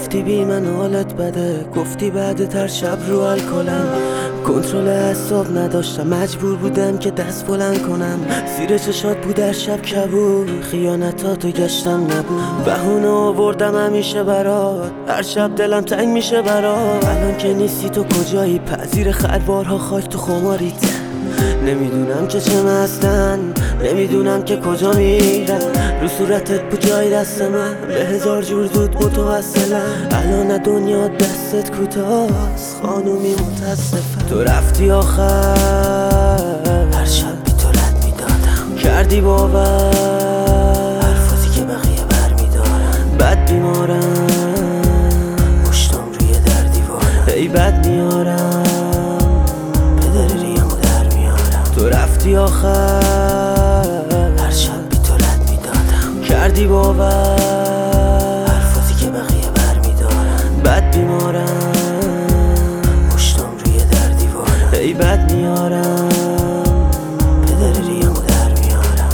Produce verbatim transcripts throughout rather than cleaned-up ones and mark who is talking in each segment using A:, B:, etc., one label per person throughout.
A: گفتی بی من حالت بده، گفتی بعد تر شب رو الکلم. کنترل اعصاب نداشتم، مجبور بودم که دست بلند کنم. زیر چشات بود در شب کبود، خیانتاتو گشتم نبود. بهونه آوردم همیشه برات، هر شب دلم تنگ میشه برات. الان که نیستی تو کجایی؟ پذیر خروارها خاک تو خماریت. نمیدونم که چه مستن، نمیدونم که کجا میرم. رو صورتت بود جای دست من، به هزار جور زود متوسلم. الان دنیا دستت کوتاست، خانومی متاسفم. تو رفتی آخر، هر شب بی تو رد میدادم. کردی باور حرفاتی که بقیه بر میدارن. بد بیمارم، مشتم روی در دیوارم. ای بد میارم، تو رفتی آخر، هر شب بی تو رد میدادم. کردی باور حرفاتی که بقیه بر میدارن. بد بیمارم، مشتم روی در دیوارم. ای بد میارم، پدر ریمو در میارم.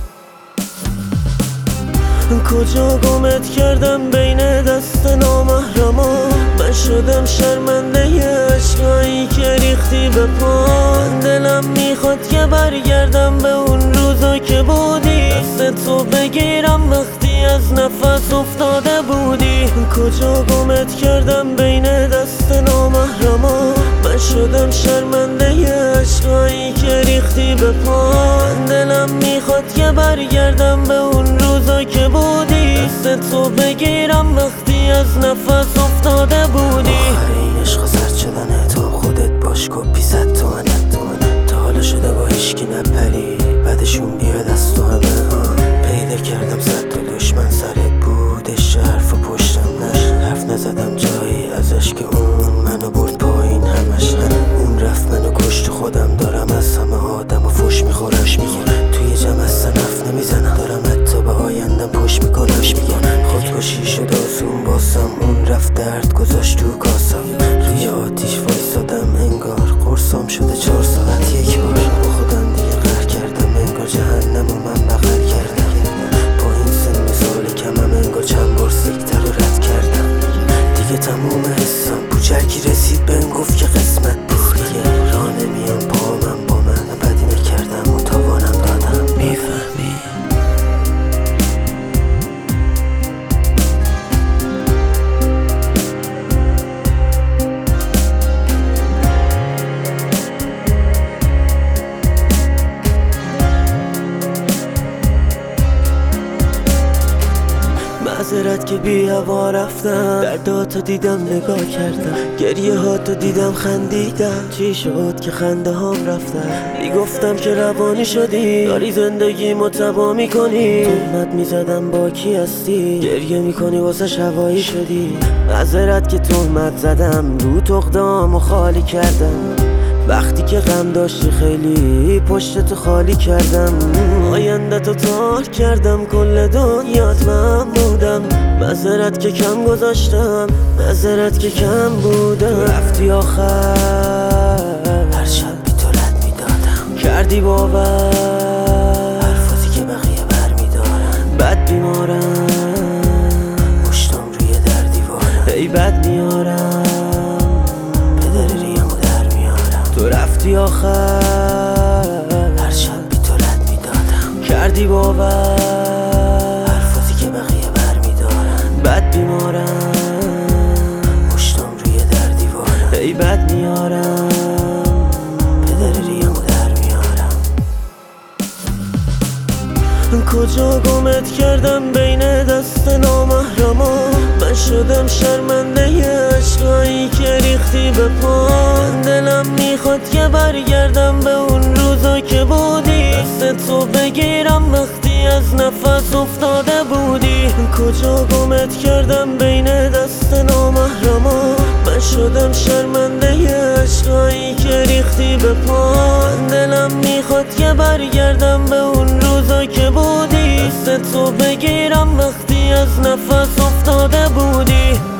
A: کجا گمت کردم بین دست نامحرما. من شدم شرمنده عشقایی که ریختی به پان. دلم میخواد که برگردم به اون روزا که بودی، دست تو بگیرم وقتی از نفس افتاده بودی. کجا گمت کردم بین دست نامحرما. من شدم شرمنده عشقایی که ریختی به پان. دلم میخواد که برگردم به اون روزا که بودی، دست تو بگیرم وقتی از نفس افتاده بودی.
B: آخر این عشق زرد شدنه، تو خودت باش کپی زد تو منت تو منت. تا حالا شده با هیشکی نپری، بعدشون بیاد از تو همه. پیدا کردم صد تا دشمن سرت بودش، حرف و پشتم نش. حرف نزدم جایی ازش که اون منو برد پایین همش. اون رفت منو کشت، خودم دارم از همه آدم و فش میخورش میگم. توی جمع از نفت نمیزنم، دارم حتی به آیندم پشت میکنمش میگم. خودکشی شد آسون باسم، اون رفت درد گذاشت تو کاسم. روی آتیش وایسادم انگار قرصام شده چهار ساعت یک بار. با خودم دیگه قهر کردم، انگار جهنم و من بغل کردم. با این سن مثال کمم، انگار چند بار سیکتر رو رد کردم. دیگه تموم حسم بوچرکی رسید بهم گفت که قسمت بود دیگه. راه نمیام پا من با من، بدی نکردم و تاوانم دادم. میفهمی؟
A: معذرت که بی هوا رفتم، درداتو دیدم نگاه کردم. گریه هاتو دیدم خندیدم. چی شد که خنده هام رفتم؟ میگفتم که روانی شدی، داری زندگی متبا میکنی. تهمت میزدم با کی هستی، گریه میکنی واسه هوایی شدی. معذرت که تهمت زدم، رو تقدامو خالی کردم. وقتی که غم داشتی خیلی پشتتو خالی کردم. آینده تو تار کردم، کل دنیات من بودم. معذرت که کم گذاشتم، معذرت که کم بودم. رفتی آخر،
B: هر شب بی تو رد میدادم.
A: کردی باور
B: حرفاتی که بقیه بر میدارن.
A: بد بیمارم،
B: مشتم روی در دیوارم.
A: ای بد میارم،
B: پدر ریمو در میارم.
A: تو رفتی آخر،
B: هر شب بی تو رد میدادم.
A: کردی باور
B: حرفاتی که بقیه بر میدارن.
A: بد بیمارم،
B: مشتم روی در دیوارم.
A: ای بد میارم،
B: پدر ریمو در میارم.
A: کجا گمت کردم بین دست نامحرما. من شدم شرمنده عشقایی که ریختی به پان. دلم میخواد که برگردم به اون روزا که بودی، دست تو بگیرم وقتی از نفس افتاده بودی. کجا گمت کردم بین دست نامحرما. من شدم شرمنده عشقایی که ریختی به پان. دلم میخواد که برگردم به اون روزا که بودی، دست تو بگیرم وقتی از نفس افتاده بودی.